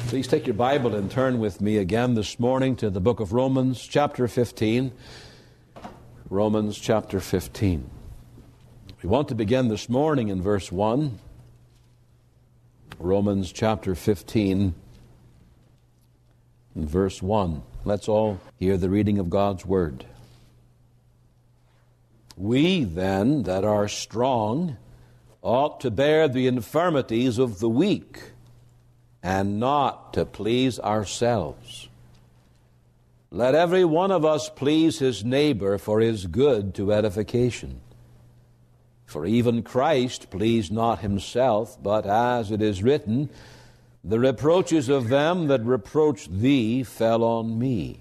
Please take your Bible and turn with me again this morning to the book of Romans, chapter 15. Romans, chapter 15. We want to begin this morning in verse 1. Romans, chapter 15, and verse 1. Let's all hear the reading of God's Word. We, then, that are strong, ought to bear the infirmities of the weak, and not to please ourselves. Let every one of us please his neighbor for his good to edification. For even Christ pleased not himself, but as it is written, the reproaches of them that reproached thee fell on me.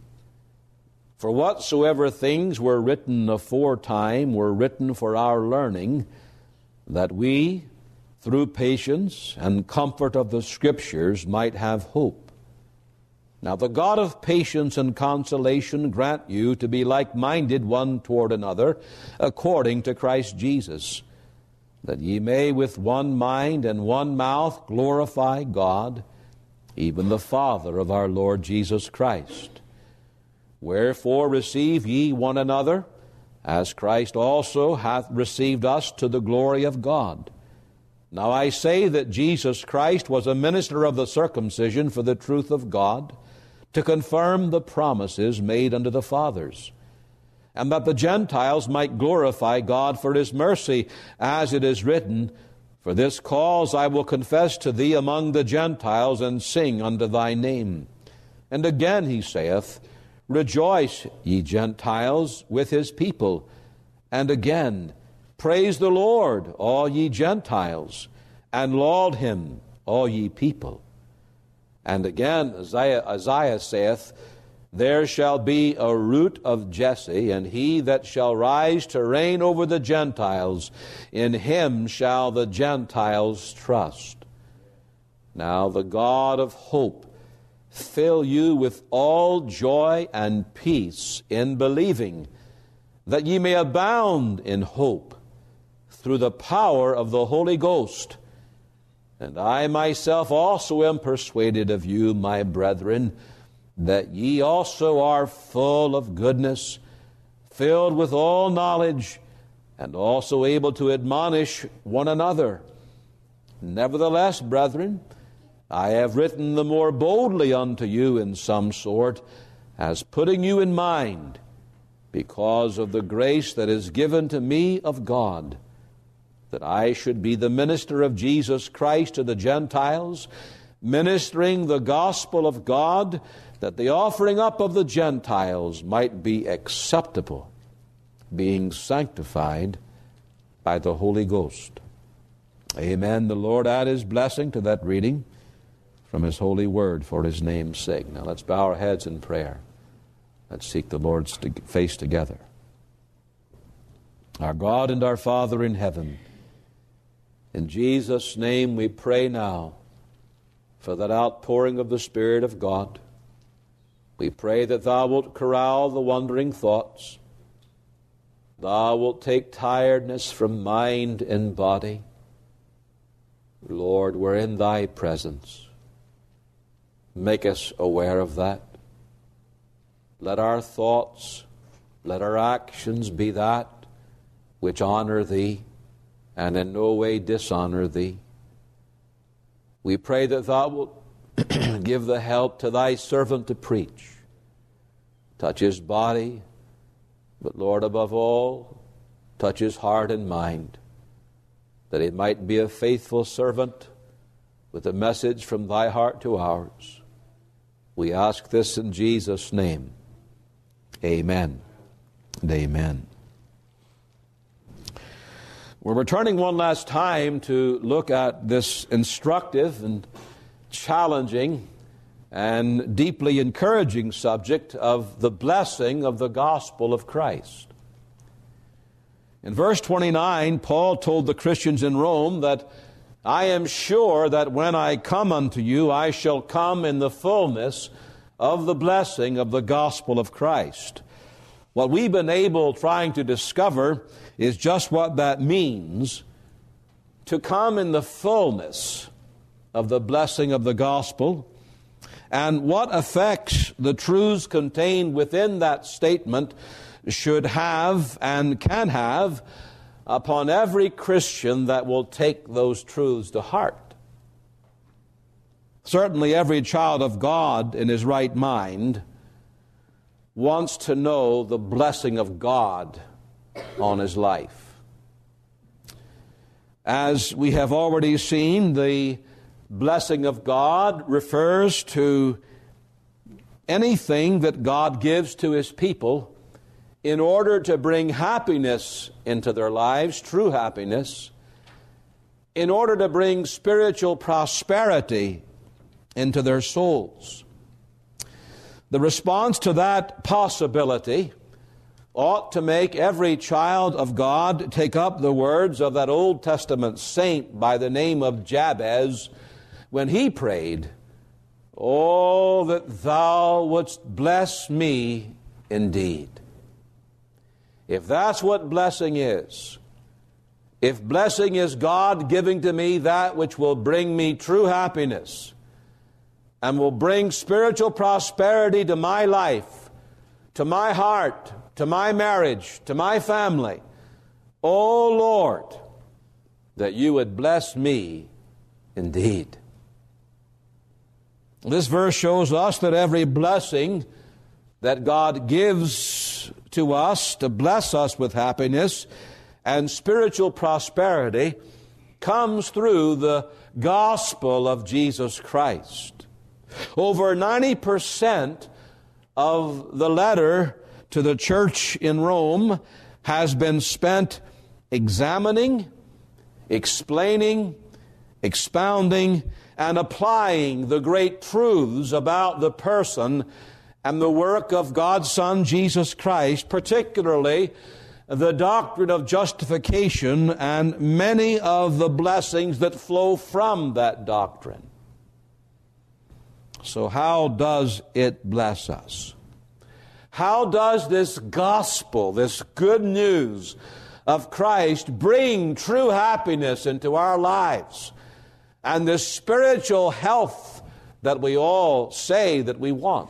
For whatsoever things were written aforetime were written for our learning, that we, through patience and comfort of the Scriptures, might have hope. Now the God of patience and consolation grant you to be like-minded one toward another, according to Christ Jesus, that ye may with one mind and one mouth glorify God, even the Father of our Lord Jesus Christ. Wherefore receive ye one another, as Christ also hath received us to the glory of God. Now I say that Jesus Christ was a minister of the circumcision for the truth of God, to confirm the promises made unto the fathers, and that the Gentiles might glorify God for his mercy, as it is written, For this cause I will confess to thee among the Gentiles, and sing unto thy name. And again he saith, Rejoice, ye Gentiles, with his people. And again, Praise the Lord, all ye Gentiles, and laud him, all ye people. And again, Isaiah saith, There shall be a root of Jesse, and he that shall rise to reign over the Gentiles, in him shall the Gentiles trust. Now the God of hope fill you with all joy and peace in believing, that ye may abound in hope, through the power of the Holy Ghost. And I myself also am persuaded of you, my brethren, that ye also are full of goodness, filled with all knowledge, and also able to admonish one another. Nevertheless, brethren, I have written the more boldly unto you in some sort, as putting you in mind, because of the grace that is given to me of God, that I should be the minister of Jesus Christ to the Gentiles, ministering the gospel of God, that the offering up of the Gentiles might be acceptable, being sanctified by the Holy Ghost. Amen. The Lord add his blessing to that reading from his holy word for his name's sake. Now let's bow our heads in prayer. Let's seek the Lord's face together. Our God and our Father in heaven, in Jesus' name we pray now for that outpouring of the Spirit of God. We pray that thou wilt corral the wandering thoughts. Thou wilt take tiredness from mind and body. Lord, we're in thy presence. Make us aware of that. Let our thoughts, let our actions be that which honor thee and in no way dishonor thee. We pray that thou wilt give the help to thy servant to preach. Touch his body, but Lord, above all, touch his heart and mind, that he might be a faithful servant with a message from thy heart to ours. We ask this in Jesus' name. Amen and amen. We're returning one last time to look at this instructive and challenging and deeply encouraging subject of the blessing of the gospel of Christ. In verse 29, Paul told the Christians in Rome that I am sure that when I come unto you, I shall come in the fullness of the blessing of the gospel of Christ. What we've been able trying to discover is just what that means, to come in the fullness of the blessing of the gospel. and what effects the truths contained within that statement should have and can have upon every Christian that will take those truths to heart. Certainly every child of God in his right mind wants to know the blessing of God on his life. As we have already seen, the blessing of God refers to anything that God gives to his people in order to bring happiness into their lives, true happiness, in order to bring spiritual prosperity into their souls. The response to that possibility ought to make every child of God take up the words of that Old Testament saint by the name of Jabez when he prayed, "Oh, that thou wouldst bless me indeed." If that's what blessing is, if blessing is God giving to me that which will bring me true happiness and will bring spiritual prosperity to my life, to my heart, to my marriage, to my family, oh Lord, that you would bless me indeed. This verse shows us that every blessing that God gives to us to bless us with happiness and spiritual prosperity comes through the gospel of Jesus Christ. Over 90% of the letter to the church in Rome has been spent examining, explaining, expounding, and applying the great truths about the person and the work of God's Son, Jesus Christ, particularly the doctrine of justification and many of the blessings that flow from that doctrine. So how does it bless us? How does this gospel, this good news of Christ bring true happiness into our lives and the spiritual health that we all say that we want?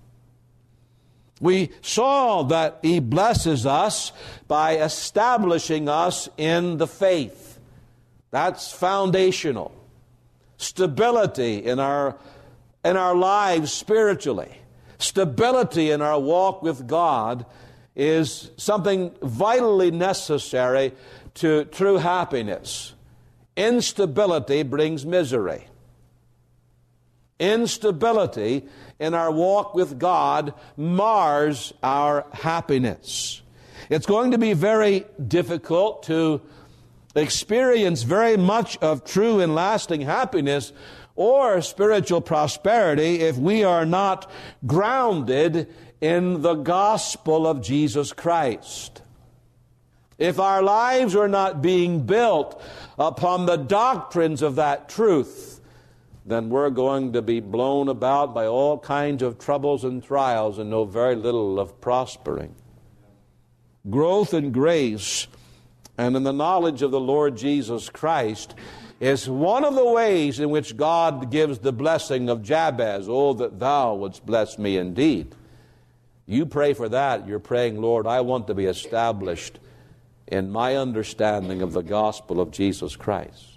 We saw that he blesses us by establishing us in the faith. That's foundational. Stability in our lives spiritually. Stability in our walk with God is something vitally necessary to true happiness. Instability brings misery. Instability in our walk with God mars our happiness. It's going to be very difficult to experience very much of true and lasting happiness or spiritual prosperity if we are not grounded in the gospel of Jesus Christ. If our lives are not being built upon the doctrines of that truth, then we're going to be blown about by all kinds of troubles and trials and know very little of prospering. Growth in grace and in the knowledge of the Lord Jesus Christ is one of the ways in which God gives the blessing of Jabez. Oh, that thou wouldst bless me indeed. You pray for that. You're praying, Lord, I want to be established in my understanding of the gospel of Jesus Christ.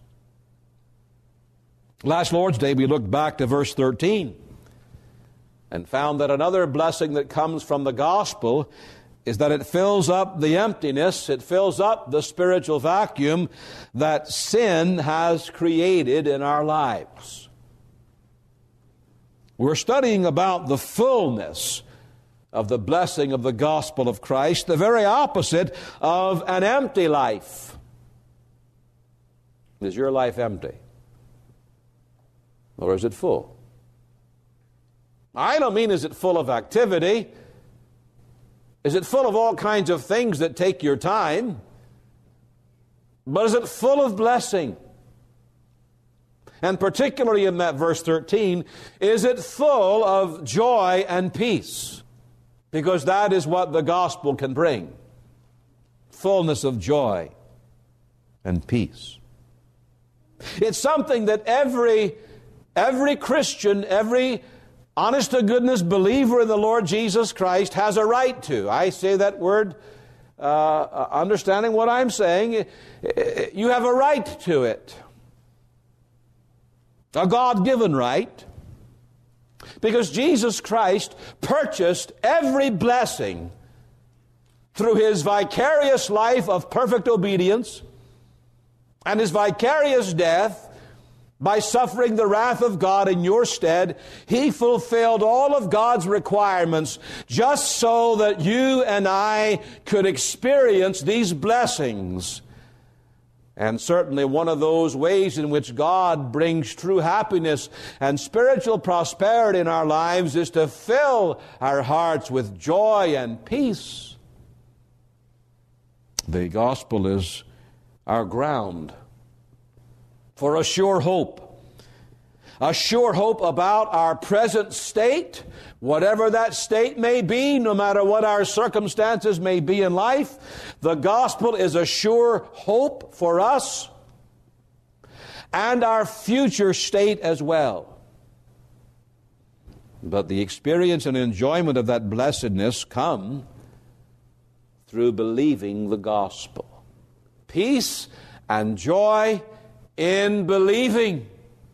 Last Lord's Day, we looked back to verse 13 and found that another blessing that comes from the gospel is that it fills up the emptiness, it fills up the spiritual vacuum that sin has created in our lives. We're studying about the fullness of the blessing of the gospel of Christ, the very opposite of an empty life. Is your life empty? Or is it full? I don't mean is it full of activity. Is it full of all kinds of things that take your time? But is it full of blessing? And particularly in that verse 13, is it full of joy and peace? Because that is what the gospel can bring. Fullness of joy and peace. It's something that every Christian, every honest-to-goodness believer in the Lord Jesus Christ has a right to. I say that word understanding what I'm saying. You have a right to it. A God-given right. Because Jesus Christ purchased every blessing through His vicarious life of perfect obedience and His vicarious death. By suffering the wrath of God in your stead, He fulfilled all of God's requirements just so that you and I could experience these blessings. And certainly one of those ways in which God brings true happiness and spiritual prosperity in our lives is to fill our hearts with joy and peace. The gospel is our ground for a sure hope. A sure hope about our present state, whatever that state may be, no matter what our circumstances may be in life. The gospel is a sure hope for us and our future state as well. But the experience and enjoyment of that blessedness come through believing the gospel. Peace and joy in believing.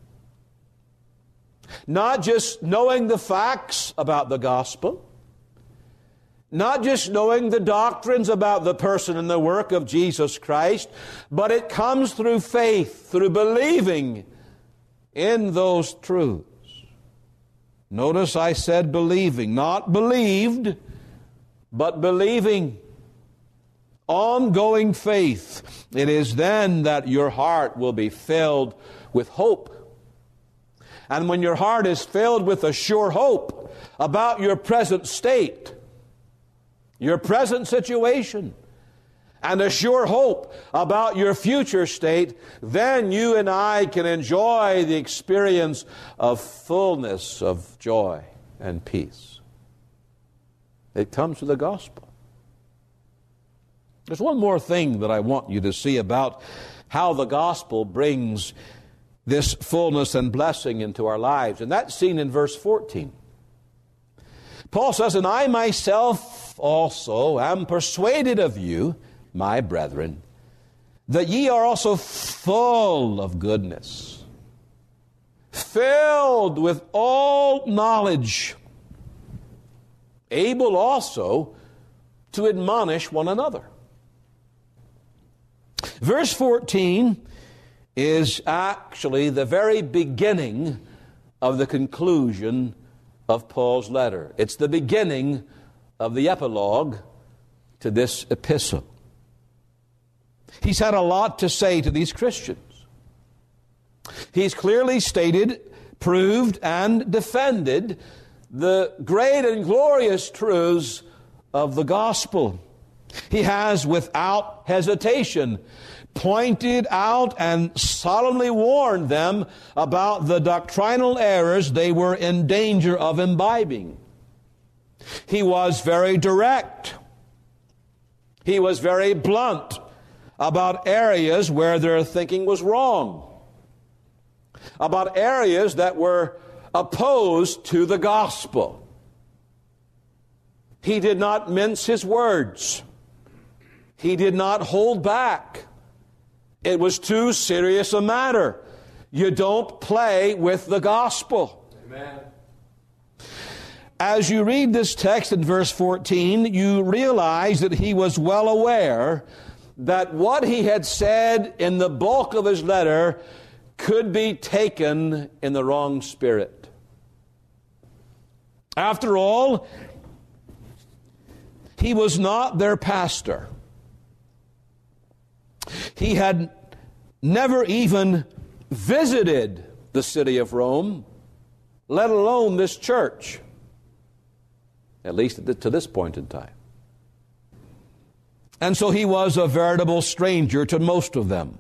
Not just knowing the facts about the gospel, not just knowing the doctrines about the person and the work of Jesus Christ, but it comes through faith, through believing in those truths. Notice I said believing, not believed, but believing. Ongoing faith. It is then that your heart will be filled with hope. And when your heart is filled with a sure hope about your present state, your present situation, and a sure hope about your future state, then you and I can enjoy the experience of fullness of joy and peace. It comes through the gospel. There's one more thing that I want you to see about how the gospel brings this fullness and blessing into our lives, and that's seen in verse 14. Paul says, "And I myself also am persuaded of you, my brethren, that ye are also full of goodness, filled with all knowledge, able also to admonish one another." Verse 14 is actually the very beginning of the conclusion of Paul's letter. It's the beginning of the epilogue to this epistle. He's had a lot to say to these Christians. He's clearly stated, proved, and defended the great and glorious truths of the gospel. He has, without hesitation, pointed out and solemnly warned them about the doctrinal errors they were in danger of imbibing. He was very direct. He was very blunt about areas where their thinking was wrong, about areas that were opposed to the gospel. He did not mince his words. He did not hold back. It was too serious a matter. You don't play with the gospel. Amen. As you read this text in verse 14, you realize that he was well aware that what he had said in the bulk of his letter could be taken in the wrong spirit. After all, he was not their pastor. He had never even visited the city of Rome, let alone this church, at least to this point in time. And so he was a veritable stranger to most of them.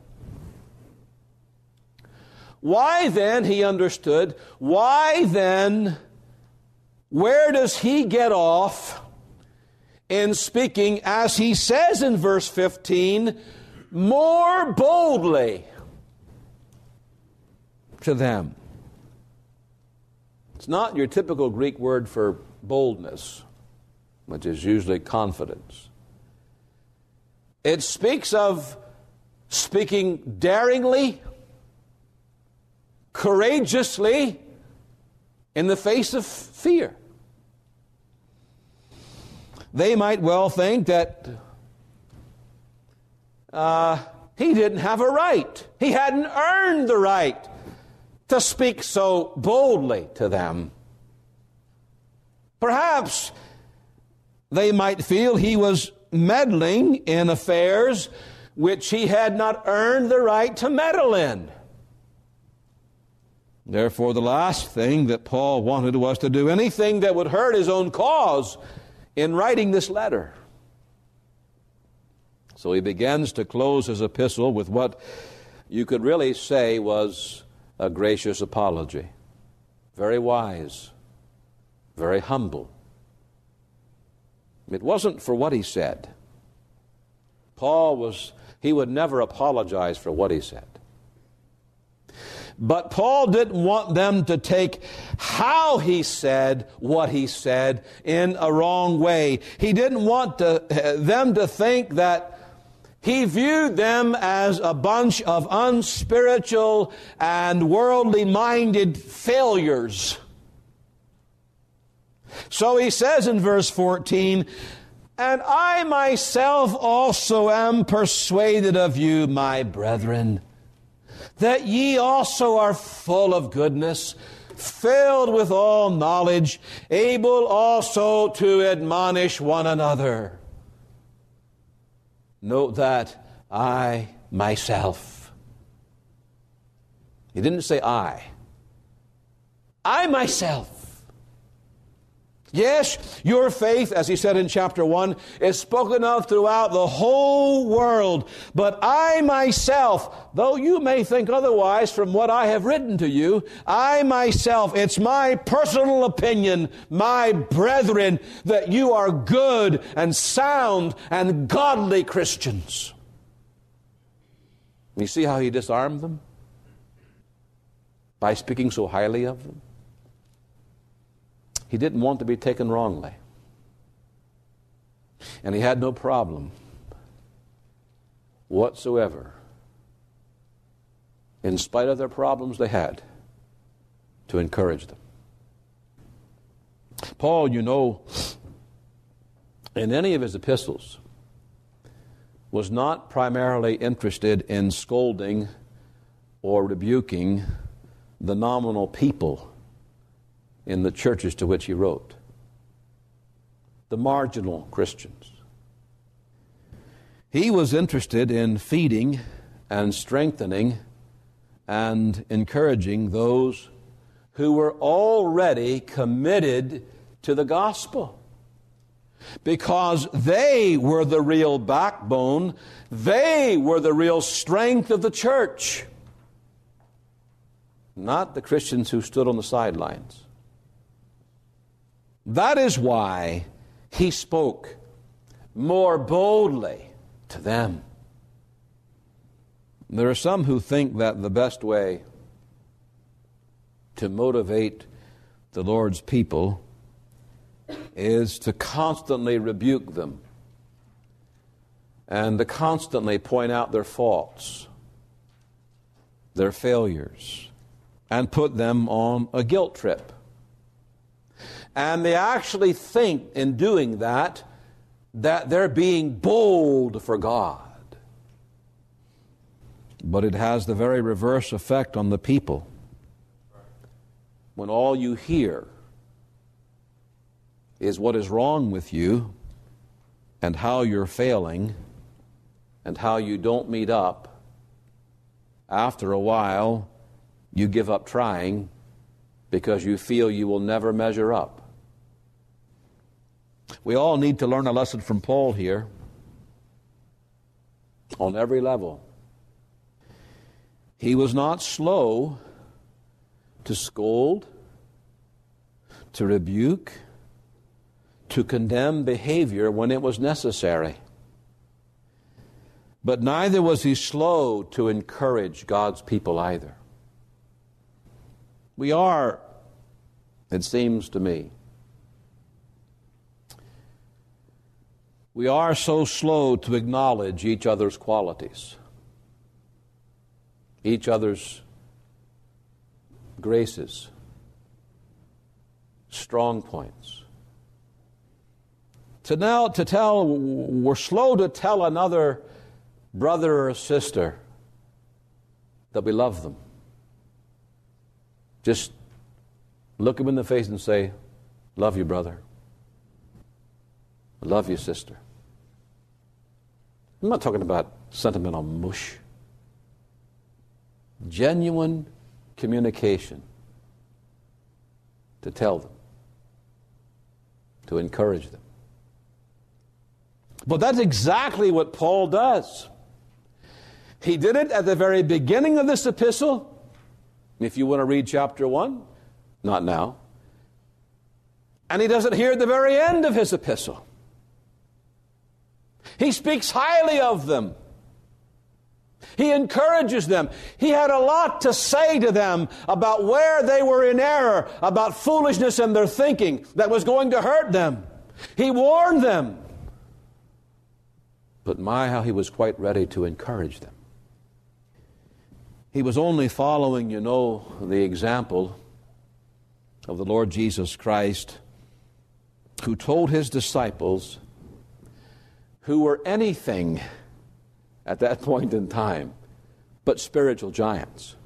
Why then, he understood, why then, where does he get off in speaking, as he says in verse 15, more boldly to them? It's not your typical Greek word for boldness, which is usually confidence. It speaks of speaking daringly, courageously, in the face of fear. They might well think that he didn't have a right. He hadn't earned the right to speak so boldly to them. Perhaps they might feel he was meddling in affairs which he had not earned the right to meddle in. Therefore, the last thing that Paul wanted was to do anything that would hurt his own cause in writing this letter. So he begins to close his epistle with what you could really say was a gracious apology. Very wise, very humble. It wasn't for what he said. He would never apologize for what he said. But Paul didn't want them to take how he said what he said in a wrong way. He didn't want them to think that he viewed them as a bunch of unspiritual and worldly-minded failures. So he says in verse 14, "And I myself also am persuaded of you, my brethren, that ye also are full of goodness, filled with all knowledge, able also to admonish one another." Note that I myself. He didn't say I myself. Yes, your faith, as he said in chapter 1, is spoken of throughout the whole world. But I myself, though you may think otherwise from what I have written to you, I myself, it's my personal opinion, my brethren, that you are good and sound and godly Christians. You see how he disarmed them? By speaking so highly of them. He didn't want to be taken wrongly. And he had no problem whatsoever, in spite of their problems they had, to encourage them. Paul, you know, in any of his epistles, was not primarily interested in scolding or rebuking the nominal people in the churches to which he wrote, the marginal Christians. He was interested in feeding and strengthening and encouraging those who were already committed to the gospel, because they were the real backbone, they were the real strength of the church, not the Christians who stood on the sidelines. That is why he spoke more boldly to them. There are some who think that the best way to motivate the Lord's people is to constantly rebuke them and to constantly point out their faults, their failures, and put them on a guilt trip. And they actually think in doing that they're being bold for God. But it has the very reverse effect on the people. When all you hear is what is wrong with you and how you're failing and how you don't meet up, after a while you give up trying because you feel you will never measure up. We all need to learn a lesson from Paul here on every level. He was not slow to scold, to rebuke, to condemn behavior when it was necessary. But neither was he slow to encourage God's people either. We are it seems to me. We are so slow to acknowledge each other's qualities, each other's graces, strong points. We're slow to tell another brother or sister that we love them. Just look them in the face and say, love you, brother. I love you, sister. I'm not talking about sentimental mush. Genuine communication to tell them, to encourage them. But that's exactly what Paul does. He did it at the very beginning of this epistle. If you want to read chapter 1, not now. And he does it here at the very end of his epistle. He speaks highly of them. He encourages them. He had a lot to say to them about where they were in error, about foolishness in their thinking that was going to hurt them. He warned them. But my, how he was quite ready to encourage them. He was only following, the example of the Lord Jesus Christ, who told his disciples, who were anything at that point in time but spiritual giants,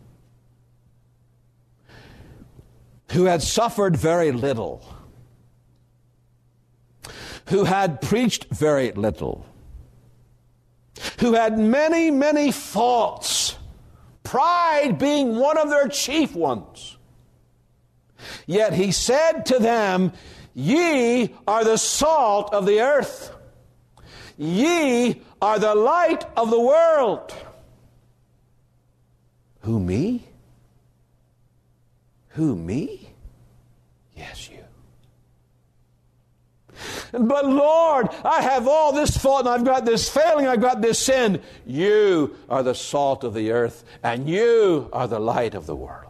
who had suffered very little, who had preached very little, who had many, many faults, pride being one of their chief ones. Yet he said to them, ye are the salt of the earth. Ye are the light of the world. Who, me? Who, me? Yes, you. But Lord, I have all this fault and I've got this failing, I've got this sin. You are the salt of the earth and you are the light of the world.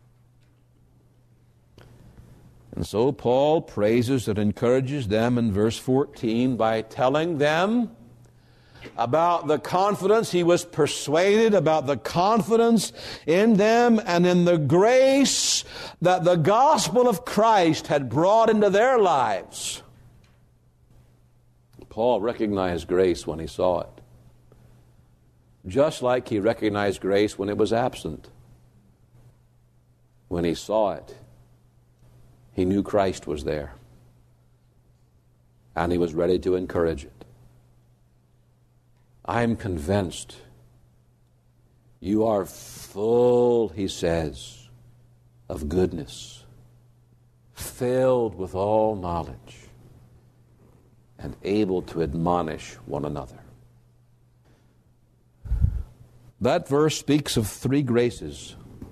And so Paul praises and encourages them in verse 14 by telling them about the confidence, he was persuaded about the confidence in them and in the grace that the gospel of Christ had brought into their lives. Paul recognized grace when he saw it, just like he recognized grace when it was absent. When he saw it, he knew Christ was there, and he was ready to encourage it. I am convinced you are full, he says, of goodness, filled with all knowledge, and able to admonish one another. That verse speaks of 3 graces.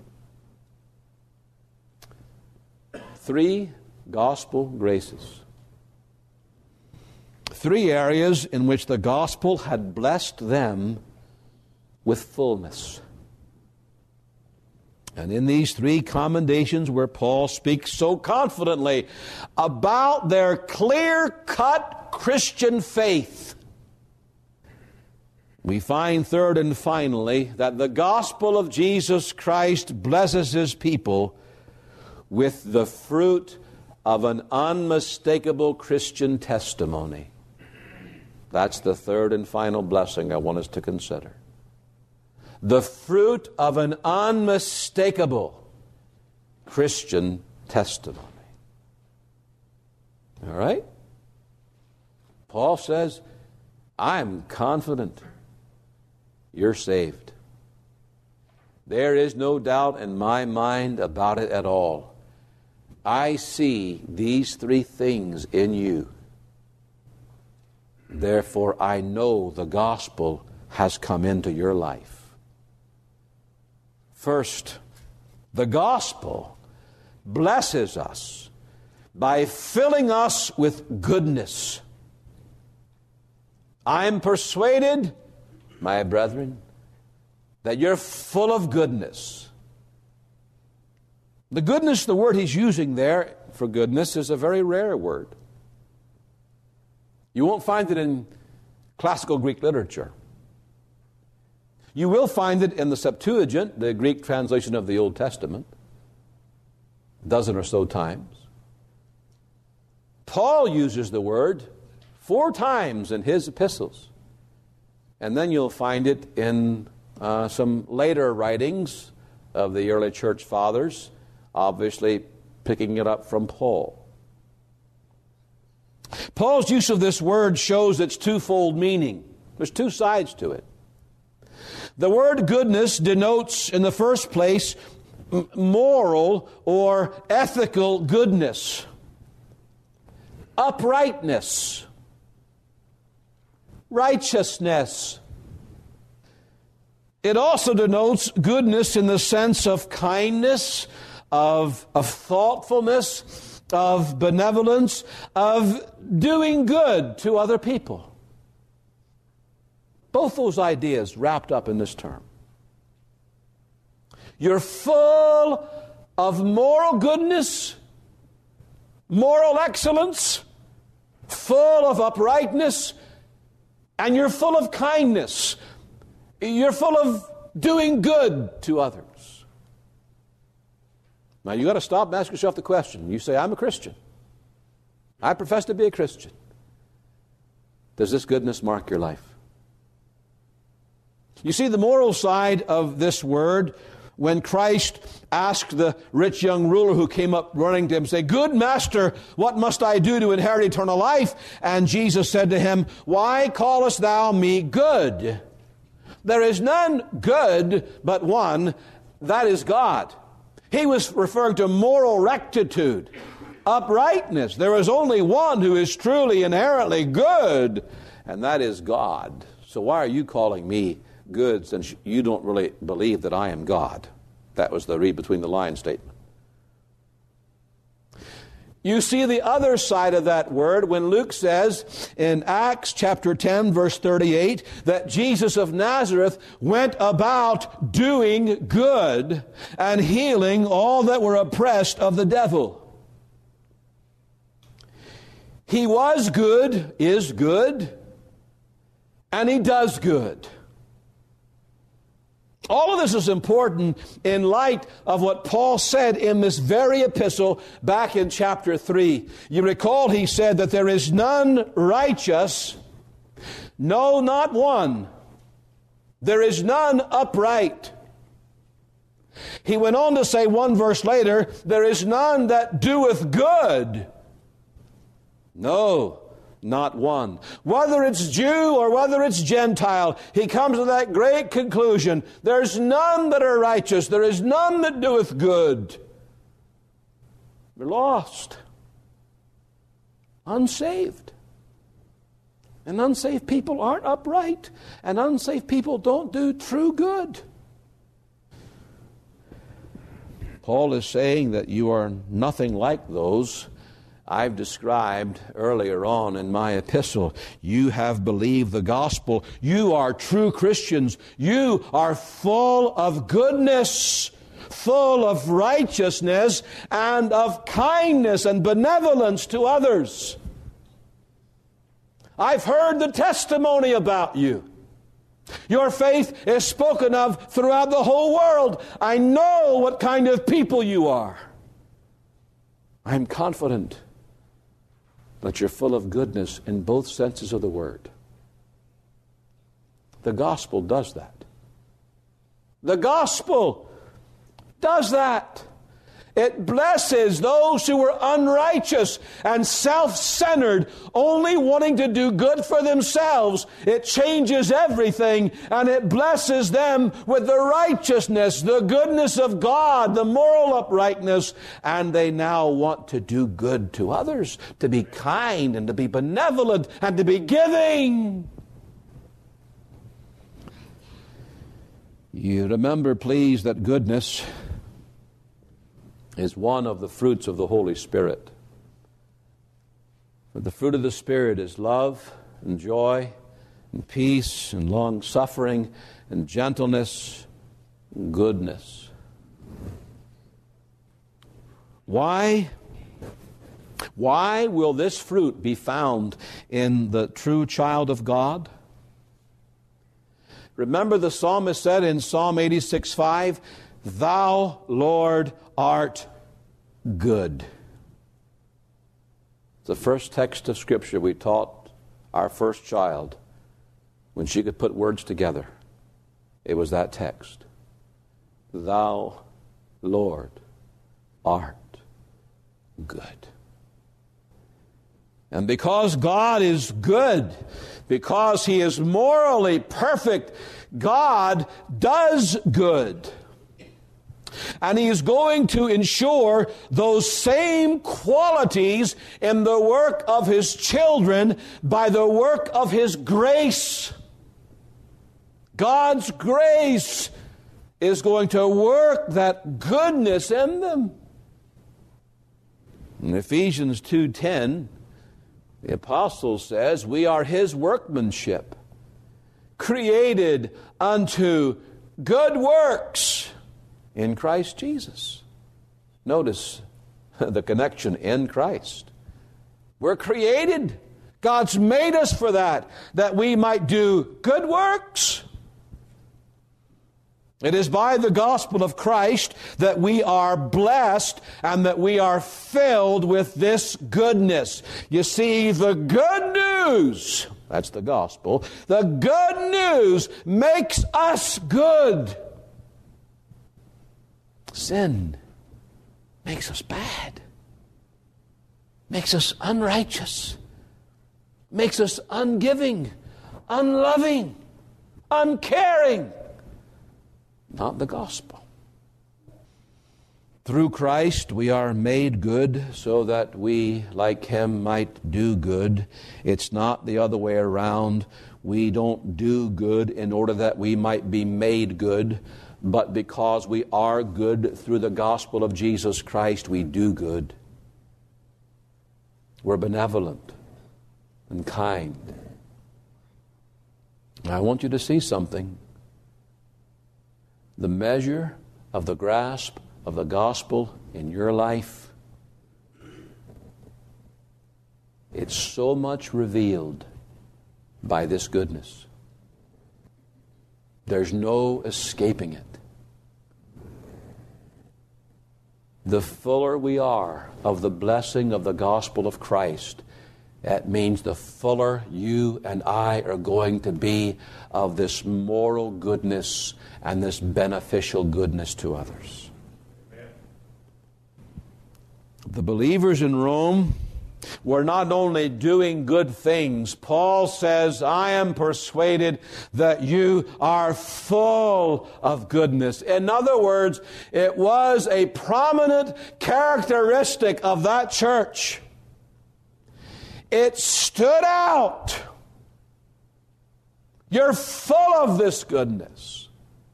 3 gospel graces. 3 areas in which the gospel had blessed them with fullness. And in these 3 commendations where Paul speaks so confidently about their clear-cut Christian faith, we find third and finally that the gospel of Jesus Christ blesses his people with the fruit of an unmistakable Christian testimony. That's the third and final blessing I want us to consider. The fruit of an unmistakable Christian testimony. All right? Paul says, I'm confident you're saved. There is no doubt in my mind about it at all. I see these 3 things in you. Therefore, I know the gospel has come into your life. First, the gospel blesses us by filling us with goodness. I am persuaded, my brethren, that you're full of goodness. The goodness, the word he's using there, for goodness is a very rare word. You won't find it in classical Greek literature. You will find it in the Septuagint, the Greek translation of the Old Testament, a dozen or so times. Paul uses the word 4 times in his epistles. And then you'll find it in some later writings of the early church fathers, obviously picking it up from Paul. Paul's use of this word shows its twofold meaning. There's 2 sides to it. The word goodness denotes, in the first place, moral or ethical goodness, uprightness, righteousness. It also denotes goodness in the sense of kindness, of thoughtfulness, of benevolence, of doing good to other people. Both those ideas wrapped up in this term. You're full of moral goodness, moral excellence, full of uprightness, and you're full of kindness. You're full of doing good to others. Now, you've got to stop and ask yourself the question. You say, I'm a Christian. I profess to be a Christian. Does this goodness mark your life? You see the moral side of this word when Christ asked the rich young ruler who came up running to him, say, Good master, what must I do to inherit eternal life? And Jesus said to him, Why callest thou me good? There is none good but one, that is God. He was referring to moral rectitude, uprightness. There is only one who is truly inherently good, and that is God. So why are you calling me good since you don't really believe that I am God? That was the read between the lines statement. You see the other side of that word when Luke says in Acts chapter 10 verse 38 that Jesus of Nazareth went about doing good and healing all that were oppressed of the devil. He was good, is good, and he does good. All of this is important in light of what Paul said in this very epistle back in chapter 3. You recall he said that there is none righteous, no, not one. There is none upright. He went on to say one verse later, there is none that doeth good. No, not one. Whether it's Jew or whether it's Gentile, he comes to that great conclusion. There's none that are righteous. There is none that doeth good. They're lost. Unsaved. And unsaved people aren't upright. And unsaved people don't do true good. Paul is saying that you are nothing like those I've described earlier on in my epistle. You have believed the gospel. You are true Christians. You are full of goodness, full of righteousness, and of kindness and benevolence to others. I've heard the testimony about you. Your faith is spoken of throughout the whole world. I know what kind of people you are. I'm confident that you're full of goodness in both senses of the word. The gospel does that. The gospel does that. It blesses those who are unrighteous and self-centered, only wanting to do good for themselves. It changes everything, and it blesses them with the righteousness, the goodness of God, the moral uprightness, and they now want to do good to others, to be kind and to be benevolent and to be giving. You remember, please, that goodness is one of the fruits of the Holy Spirit. For the fruit of the Spirit is love and joy and peace and long-suffering and gentleness and goodness. Why? Why will this fruit be found in the true child of God? Remember, the psalmist said in Psalm 86:5, "Thou, Lord, art good." The first text of Scripture we taught our first child when she could put words together. It was that text. Thou, Lord, art good. And because God is good, because He is morally perfect, God does good. And He is going to ensure those same qualities in the work of His children by the work of His grace. God's grace is going to work that goodness in them. In Ephesians 2:10, the apostle says, we are His workmanship, created unto good works in Christ Jesus. Notice the connection, in Christ. We're created. God's made us for that we might do good works. It is by the gospel of Christ that we are blessed and that we are filled with this goodness. You see, the good news, that's the gospel, the good news makes us good. Sin makes us bad, makes us unrighteous, makes us ungiving, unloving, uncaring. Not the gospel. Through Christ we are made good so that we, like Him, might do good. It's not the other way around. We don't do good in order that we might be made good, but because we are good through the gospel of Jesus Christ, we do good. We're benevolent and kind. I want you to see something. The measure of the grasp of the gospel in your life, it's so much revealed by this goodness. There's no escaping it. The fuller we are of the blessing of the gospel of Christ, that means the fuller you and I are going to be of this moral goodness and this beneficial goodness to others. Amen. The believers in Rome were not only doing good things. Paul says, I am persuaded that you are full of goodness. In other words, it was a prominent characteristic of that church. It stood out. You're full of this goodness.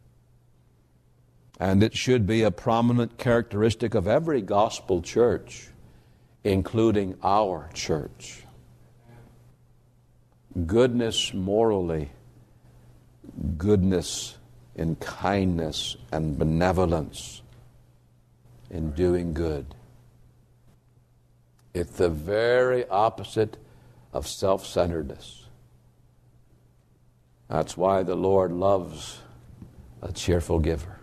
And it should be a prominent characteristic of every gospel church, including our church. Goodness morally, goodness in kindness and benevolence, in doing good. It's the very opposite of self-centeredness. That's why the Lord loves a cheerful giver.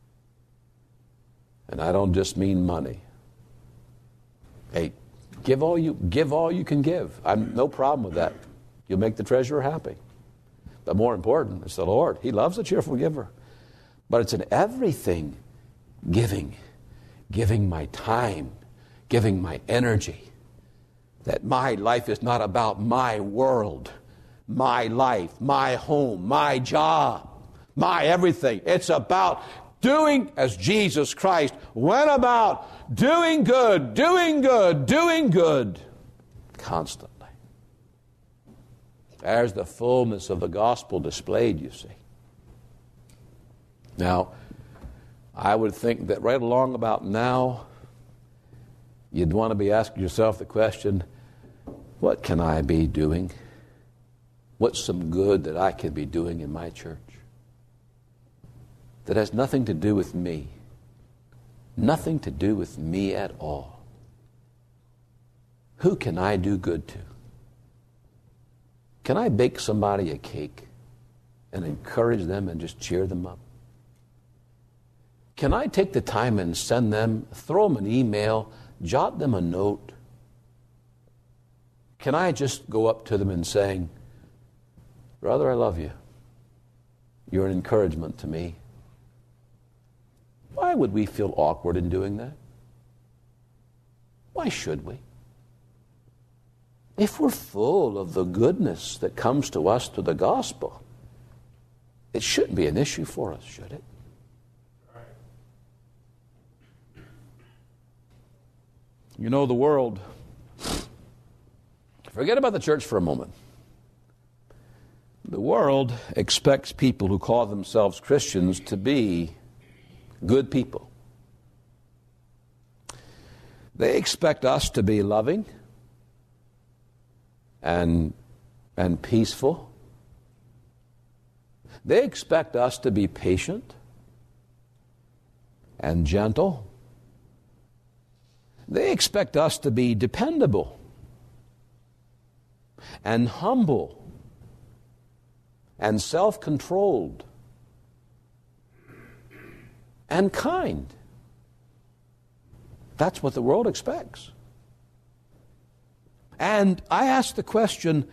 And I don't just mean money. Hey, give all you can give. I'm no problem with that. You'll make the treasurer happy. But more important, it's the Lord. He loves a cheerful giver. But it's in everything giving my time, giving my energy. That my life is not about my world, my life, my home, my job, my everything. It's about doing as Jesus Christ went about, doing good constantly. There's the fullness of the gospel displayed, you see. Now, I would think that right along about now, you'd want to be asking yourself the question, what can I be doing? What's some good that I can be doing in my church? That has nothing to do with me. Nothing to do with me at all. Who can I do good to? Can I bake somebody a cake and encourage them and just cheer them up? Can I take the time and send them, throw them an email, jot them a note? Can I just go up to them and saying, brother, I love you. You're an encouragement to me. Why would we feel awkward in doing that? Why should we? If we're full of the goodness that comes to us through the gospel, it shouldn't be an issue for us, should it? You know, the world, forget about the church for a moment. The world expects people who call themselves Christians to be good people. They expect us to be loving and peaceful. They expect us to be patient and gentle. They expect us to be dependable and humble and self-controlled and kind. That's what the world expects. And I ask the question,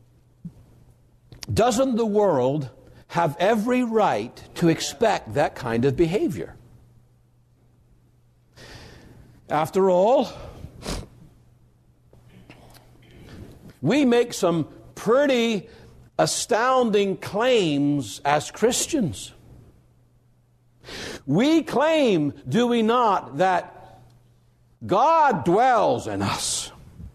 doesn't the world have every right to expect that kind of behavior? After all, we make some pretty astounding claims as Christians. We claim, do we not, that God dwells in us.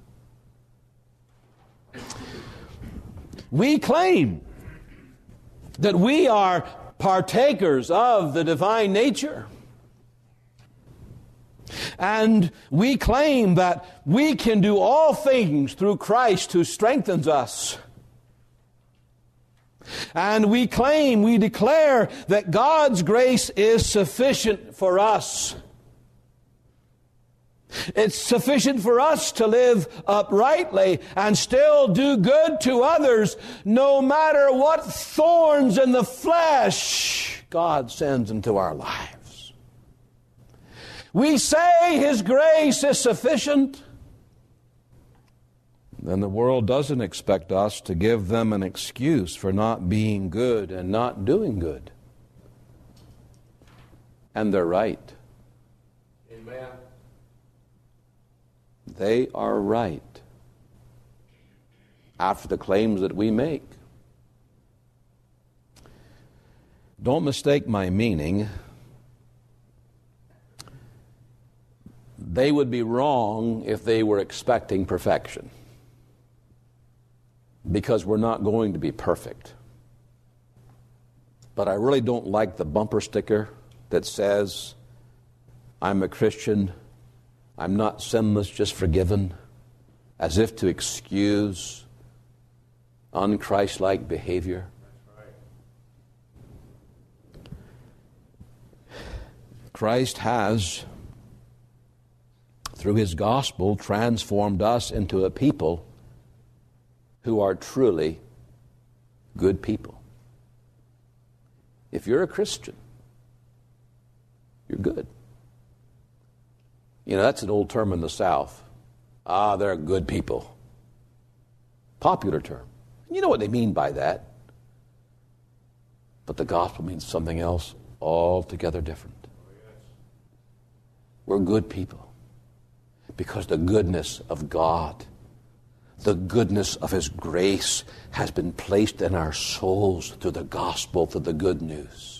We claim that we are partakers of the divine nature. And we claim that we can do all things through Christ who strengthens us. And we claim, we declare that God's grace is sufficient for us. It's sufficient for us to live uprightly and still do good to others, no matter what thorns in the flesh God sends into our lives. We say His grace is sufficient. Then the world doesn't expect us to give them an excuse for not being good and not doing good. And they're right. Amen. They are right after the claims that we make. Don't mistake my meaning. They would be wrong if they were expecting perfection, because we're not going to be perfect. But I really don't like the bumper sticker that says, I'm a Christian, I'm not sinless, just forgiven, as if to excuse unchristlike behavior. Christ has, through His gospel, transformed us into a people who are truly good people. If you're a Christian, you're good. You know, that's an old term in the South. They're good people. Popular term. You know what they mean by that. But the gospel means something else altogether different. We're good people because the goodness of God, the goodness of His grace has been placed in our souls through the gospel, through the good news.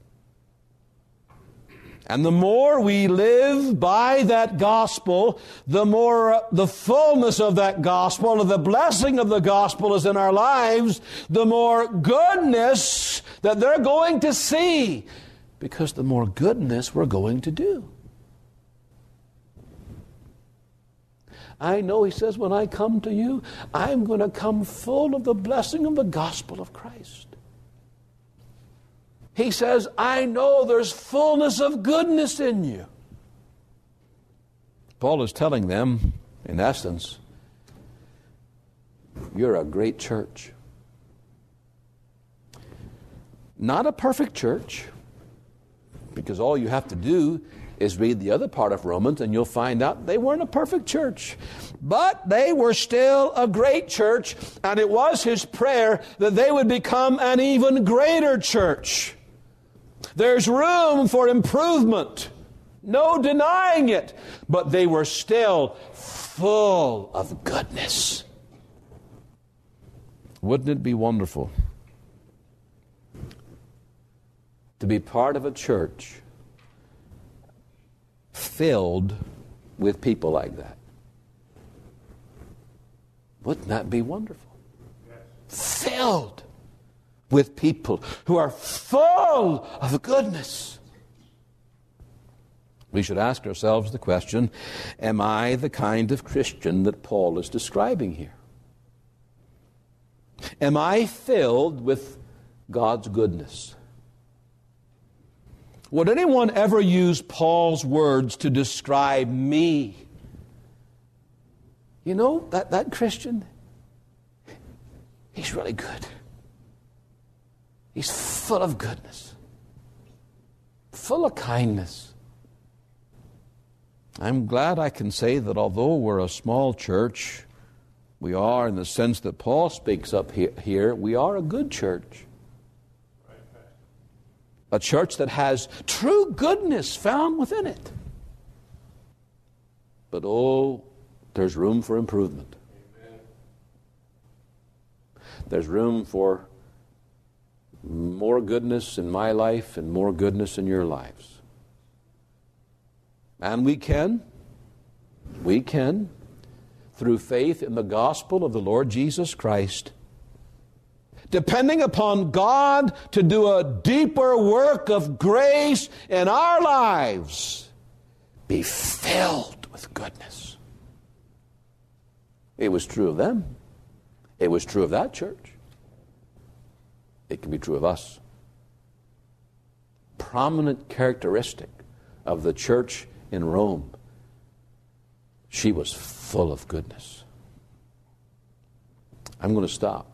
And the more we live by that gospel, the more the fullness of that gospel, or the blessing of the gospel is in our lives, the more goodness that they're going to see, because the more goodness we're going to do. I know, He says, when I come to you, I'm going to come full of the blessing of the gospel of Christ. He says, I know there's fullness of goodness in you. Paul is telling them, in essence, You're a great church. Not a perfect church, because all you have to do is read the other part of Romans and you'll find out they weren't a perfect church. But they were still a great church, and it was his prayer that they would become an even greater church. There's room for improvement, no denying it, but they were still full of goodness. Wouldn't it be wonderful to be part of a church filled with people like that? Wouldn't that be wonderful? Yes. Filled with people who are full of goodness. We should ask ourselves the question, am I the kind of Christian that Paul is describing here? Am I filled with God's goodness? Would anyone ever use Paul's words to describe me? You know, that Christian, he's really good. He's full of goodness, full of kindness. I'm glad I can say that although we're a small church, we are, in the sense that Paul speaks up here, we are a good church. A church that has true goodness found within it. But there's room for improvement. Amen. There's room for more goodness in my life and more goodness in your lives. And we can, through faith in the gospel of the Lord Jesus Christ, depending upon God to do a deeper work of grace in our lives, be filled with goodness. It was true of them. It was true of that church. It can be true of us. Prominent characteristic of the church in Rome, she was full of goodness. I'm going to stop.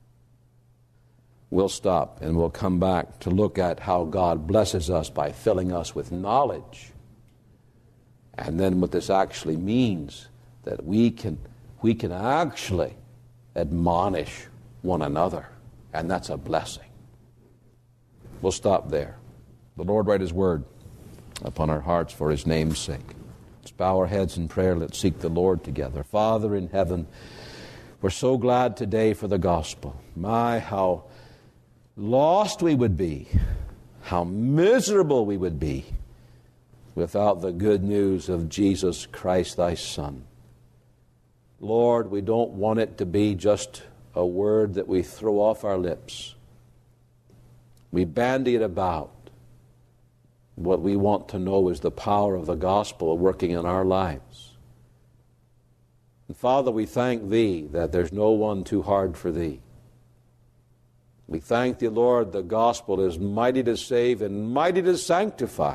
We'll stop and we'll come back to look at how God blesses us by filling us with knowledge. And then what this actually means, that we can actually admonish one another. And that's a blessing. We'll stop there. The Lord write his word upon our hearts for his name's sake. Let's bow our heads in prayer. Let's seek the Lord together. Father in heaven, we're so glad today for the gospel. My, how lost we would be, how miserable we would be without the good news of Jesus Christ, thy Son. Lord, we don't want it to be just a word that we throw off our lips. We bandy it about. What we want to know is the power of the gospel working in our lives. And Father, we thank thee that there's no one too hard for thee. We thank thee, Lord, the gospel is mighty to save and mighty to sanctify.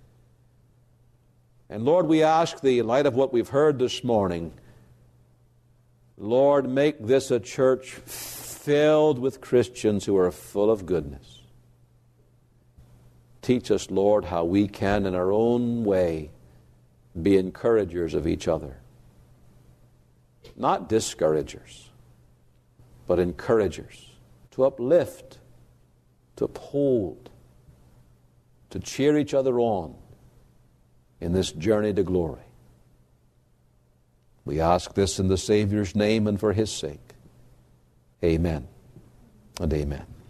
And Lord, we ask thee, in light of what we've heard this morning, Lord, make this a church filled with Christians who are full of goodness. Teach us, Lord, how we can, in our own way, be encouragers of each other. Not discouragers, but encouragers. To uplift, to uphold, to cheer each other on in this journey to glory. We ask this in the Savior's name and for his sake. Amen and amen.